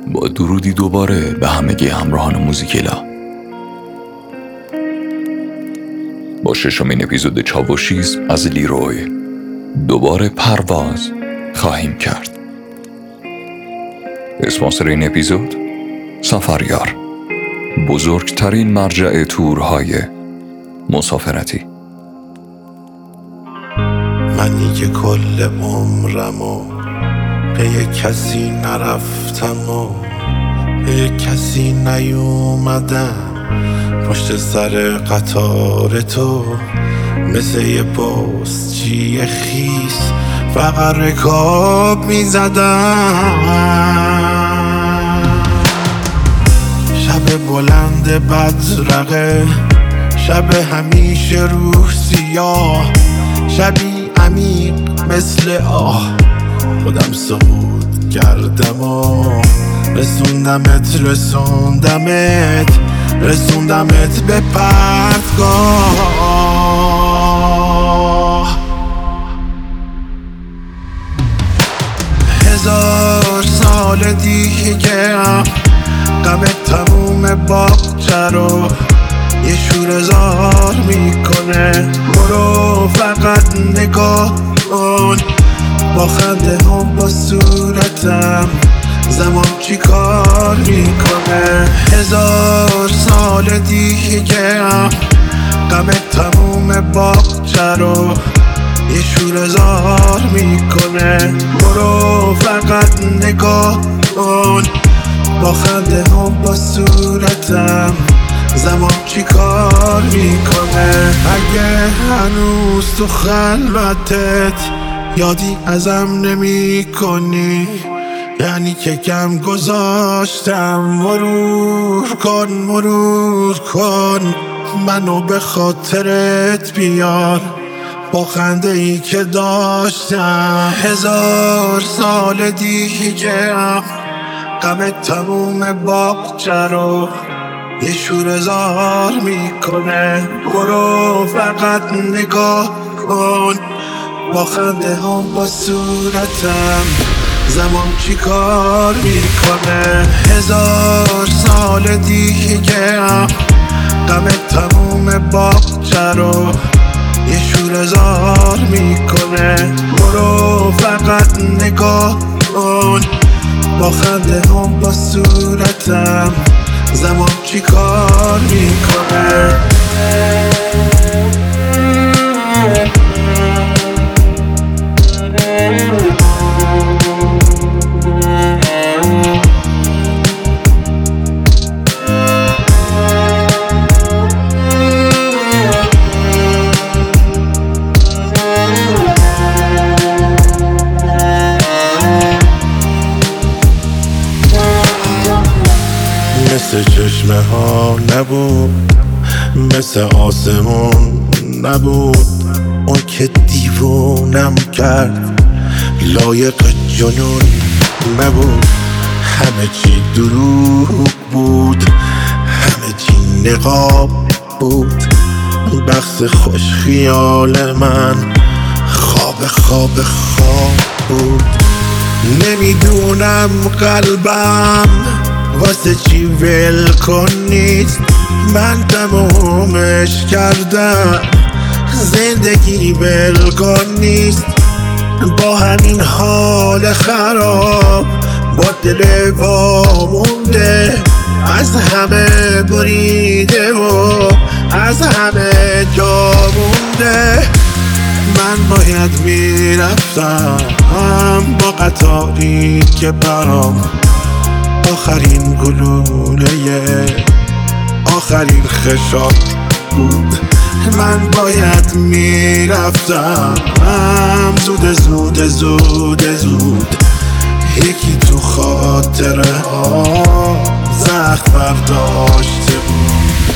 با درودی دوباره به همگی همراهان موزیکیلا. با ششمین اپیزود چاوشیز از لیروی دوباره پرواز خواهیم کرد. اسپانسر این اپیزود سفریار، بزرگترین مرجع تورهای مسافرتی. منی که کل عمرمو به کسی نرفتم و به کسی نیومدم، پشت سر قطار تو مثل یه پستچی خیس فقط رکاب میزدم. شب بلند بدرقه، شب همیشه روح سیاه، شبی عمیق مثل آه، خودم سقوط کردم و رسوندمت به پرتگاه. 1000 سال دیگه غم تموم باغچه رو یه شوره‌زار میکنه. برو فقط نگاه کن، با خنده هم با صورتم زمان چی کار میکنه. 1000 سال دیگه غم تموم باغچه رو یه شوره‌زار میکنه. برو فقط نگاه کن، با خنده هم با صورتم زمان چی کار میکنه. اگه هنوز تو خلوتت یادی ازم نمی کنی، یعنی که کم گذاشتم. مرور کن منو به خاطرت بیار، با خنده ای که داشتم. 1000 سال دیگه غم تموم باغچه رو یه شوره‌زار میکنه. برو فقط نگاه کن، با خنده هم با صورتم زمان چی کار میکنه. 1000 سال دیگه غم تموم باغچه رو یه شوره‌زار میکنه. برو فقط نگاه کن، با خنده هم با صورتم زمان چی کار میکنه. مثل چشمه ها نبود، مثل آسمون نبود، اون که دیوونم کرد لایق جنون نبود. همه چی دروغ بود، همه چی نقاب بود، بخت خوش خیال من خواب بود. نمیدونم قلبم واسه چی ول کنید، من تمومش کردم، زندگی ول کنید. با همین حال خراب، با دل وامونده، از همه بریده و از همه جا مونده. من باید میرفتم با قطاری که برام آخرین گلوله آخرین خشاب بود. من باید میرفتم زود، یکی تو خاطره ها زخم برداشته بود.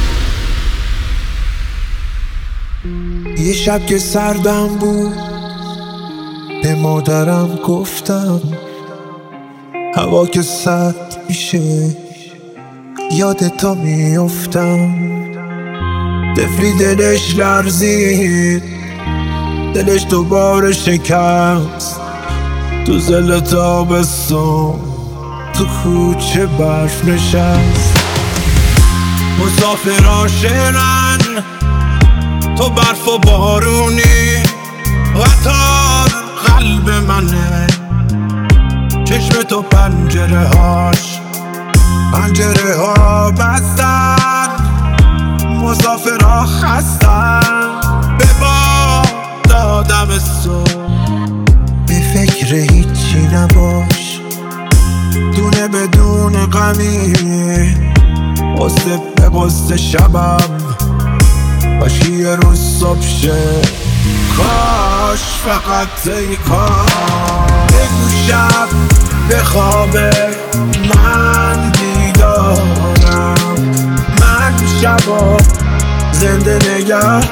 یه شب که سردم بود به مادرم گفتم، هوا که سرد میشه یادتا میافتم. طفلی دلش لرزید، دلش دوباره شکست تو زل تابستون. تو کوچه برف نشست. مسافرها شعرن، تو برف و بارونی، قطار قلب منه، چشم تو پنجره هاش، پنجره ها بستن، مسافرها خستن. به باد دادم صبح، به فکر هیچی نباش، دونه بدون غمی، قصه به قصه شبم باشی یه روز صبح شه. کاش فقط ای کاش بگو شب بخوابه، من بیدارم، من شبا زنده نگه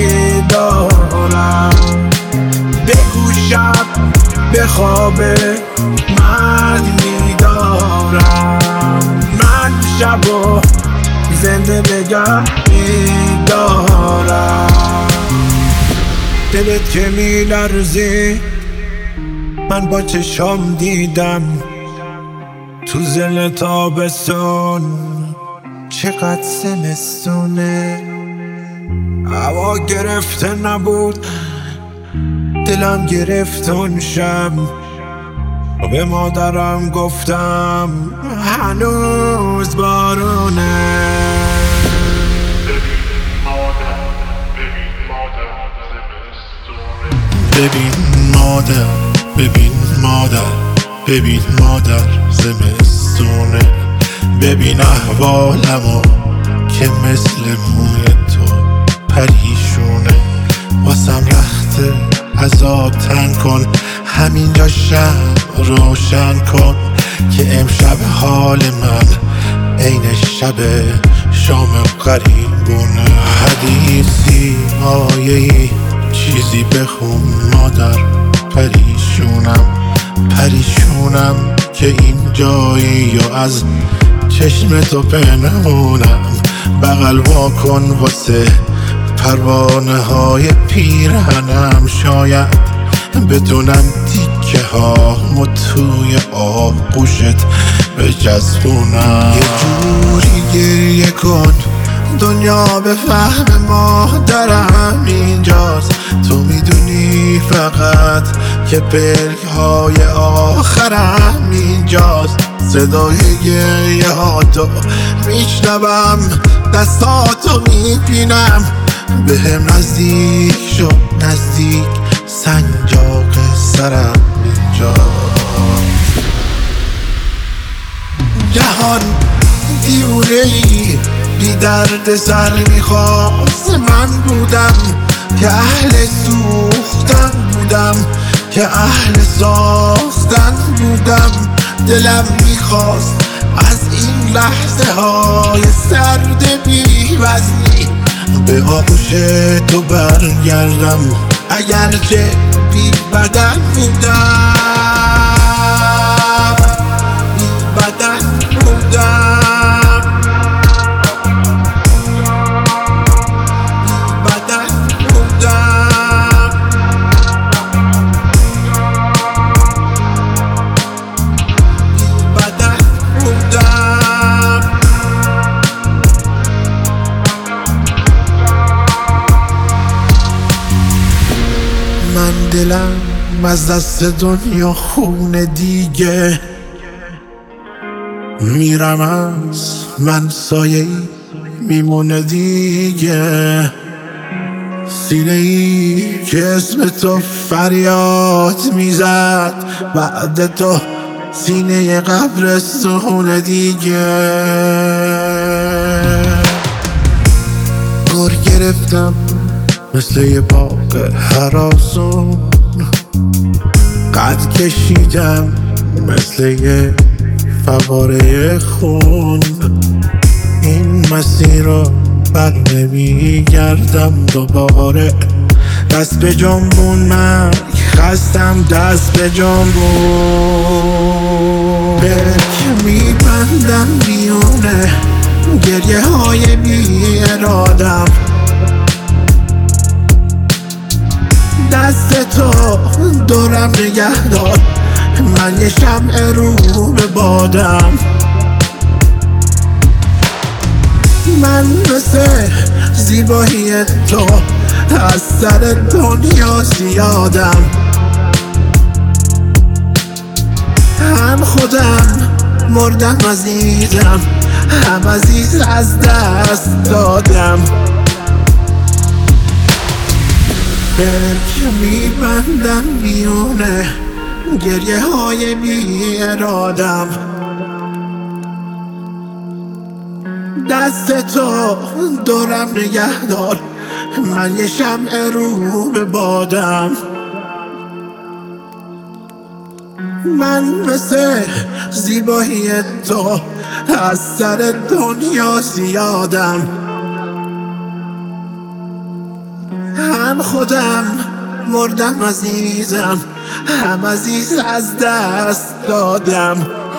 میدارم. بگو شب بخوابه، من میدارم، من شبا زنده نگه میدارم. دلت که میلرزی من با چشام دیدم، تو زل تابستون چقدر زمستونه. هوا گرفته نبود، دلم گرفت اون شب، به مادرم گفتم هنوز بارونه. ببین مادر، ببین مادر، ببین مادر زمستونه. ببین احوالمو که مثل موی تو پریشونه. واسم رخته عذاب تن کن، همینجا شب روشن کن که امشب حال من عین شب شام قریبونه. حدیثی آیه‌ای چیزی بخون مادر، پریشونم پریشونم که این جایی و از چشم تو پنهونم. بغل واکن واسه پروانه های پیرهنم، شاید بدونم تیکه ها توی آغوشت بجذبونم. یه جوری گریه کن دنیا به فهم مادرم اینجاست. تو میدونی فقط که پلک های آخرم اینجاست. صدای گریه ها تو میشنوم، دستاتو میبینم، به هم نزدیک شو نزدیک، سنجاق سرم اینجاست. جهان دیونه‌ای بی درد سر میخواست، من بودم که اهل سوختن بودم، که اهل ساختن بودم. دلم میخواست از این لحظه های سرد بی وزنی به آغوش تو برگردم، اگرچه بی بدن بودم، بی بدن بودم. من دلم از دست دنیا خونه دیگه، میرم از من سایه‌ای میمونه دیگه. سینه‌ای که اسم تو فریاد میزد، بعد تو سینه قبرستون دیگه. گر گرفتم مثل یه باغ هراسون، قد کشیدم مثل یه فواره خون. این مسیر رو بر نمیگردم دوباره. دست به جنبون مرگ خستم، دست به جنبون. بلک میبندم میونه گریه های بی ارادم، دست تو دورم نگه دار من یه شمع رو به بادم. من مثل زیبایی تو از سر دنیا زیادم. هم خودم مردم عزیزم، هم عزیز از دست دادم. که میبندم میونه گریه های بی ارادم. دست تو دورم نگه دار، من یه شمع رو به بادم. من مثل زیبایی تو از سر دنیا زیادم. هم خودم مردم عزیزم، هم عزیز از دست دادم.